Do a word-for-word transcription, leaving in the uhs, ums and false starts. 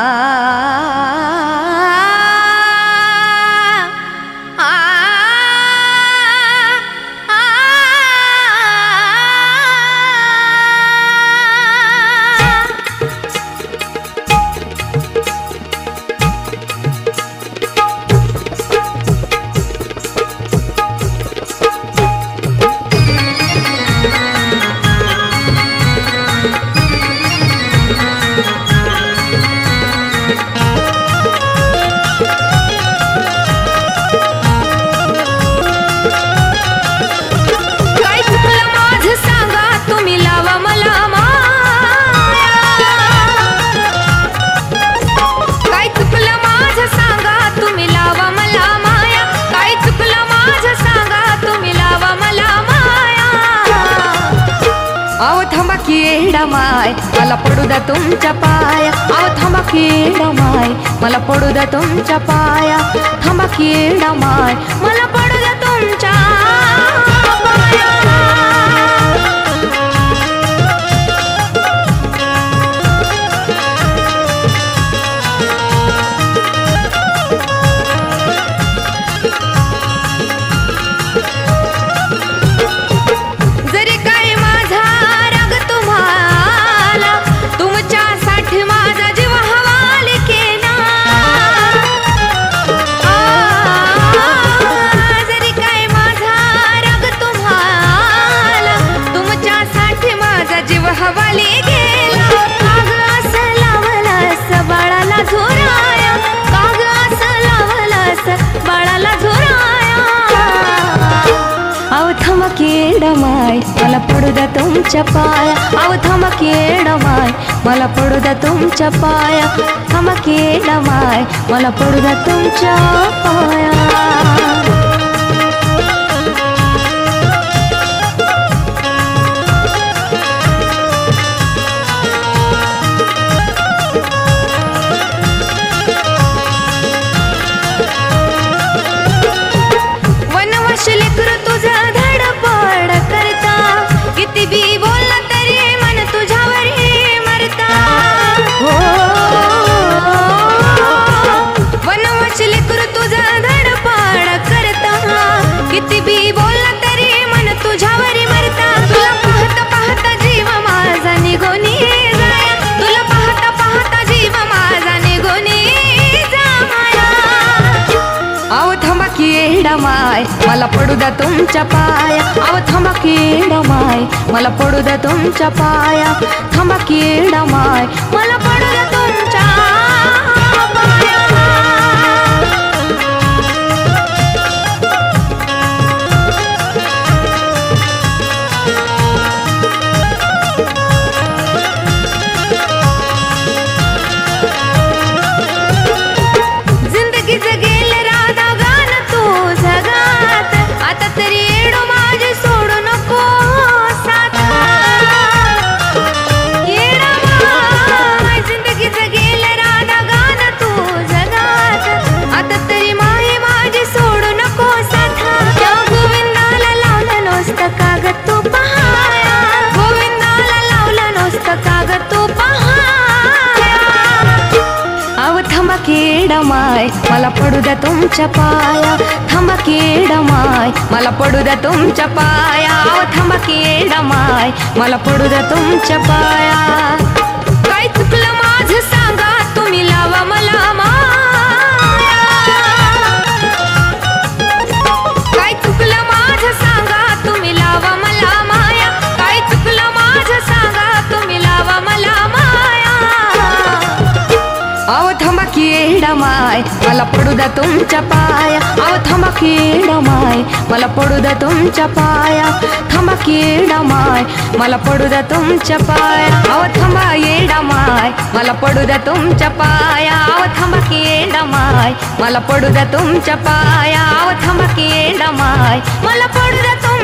अहो थांबा की येडा माय मला पडू द्या तुमच्या पाया अहो थांबा की येडा माय मला पडू द्या तुमच्या पाया थांबा की येडा माय मला पडू द्या तुमच्या पाया हवाली गेला काग असं लावलंस बाळाला झोराया काग असं लावलंस बाळाला झोराया अहो थांबा की येडा माय मला पडू द्या तुमच्या पाया अहो थांबा की येडा माय मला पडू द्या तुमच्या पाया थांबा की येडा माय मला पडू द्या तुमच्या पाया लेकरू तुझं धडपड करता किती बी बोलला तरी मन तुझ्यावर मरता हो वनवास लेकरू तुझं धडपड करता किती बी बोलला तरी मन तुझ्यावर मरता तुला पाहता पाहता जीव माझा निघून जाया तुला पाहता पाहता जीव माझा निघून जाया अहो थांबा की येडा माय मला पडू द्या तुमच्या पाया अहो थांबा की येडा माय मला पडू द्या तुमच्या पाया थांबा की येडा माय मला पडू द्या तुमच्या पाया जिंदगी जगेल राधा गान तू जगात आता तरी येडो माझे सोडू नको साथ येडा माय जिंदगी जगेल राधा गान तू जगात आता तरी माये माझे सोडू नको साथ त्या गोविंदाला लावलं नसतं कागद तू पहाया गोविंदाला लावलं नसतं कागद तू पहाया अहो थांबा की येडा माय मला पडू द्या तुमच्या पाया थांबा की येडा माय मला पडू द्या तुमच्या पाया अहो थांबा की येडा माय मला पडू द्या तुमच्या पाया काय चुकलं माझं सांगा तुम्ही लावा मला माया काय चुकलं माझं सांगा तुम्ही लावा मला माया काय चुकलं माझं सांगा तुम्ही लावा मला माया अहो थांबा की येडा माय मला पडू द्या तुमच्या पाया अहो थांबा की येडा माय मला पडू द्या तुमच्या पाया थांबा की येडा माय मला पडू द्या तुमच्या पाया अहो थांबा येडा माय मला पडू द्या तुमच्या पाया अहो थांबा की येडा माय मला पडू द्या तुमच्या पाया अहो थांबा की येडा माय मला पडू द्या तुमच्या